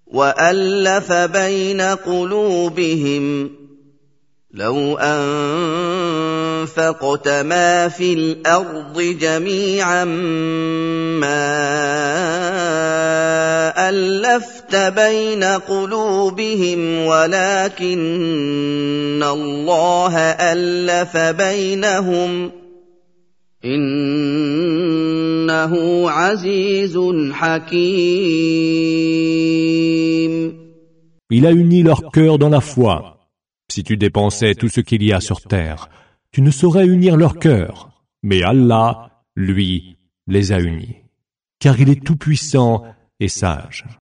وألف بين قلوبهم لو أنفقت ما في الأرض جميعا ما ألفت بين قلوبهم ولكن الله ألف بينهم إنه عزيز حكيم. Il a uni leur cœur dans la foi. Si tu dépensais tout ce qu'il y a sur terre, tu ne saurais unir leur cœur. Mais Allah, lui, les a unis. Car il est tout-puissant et sage.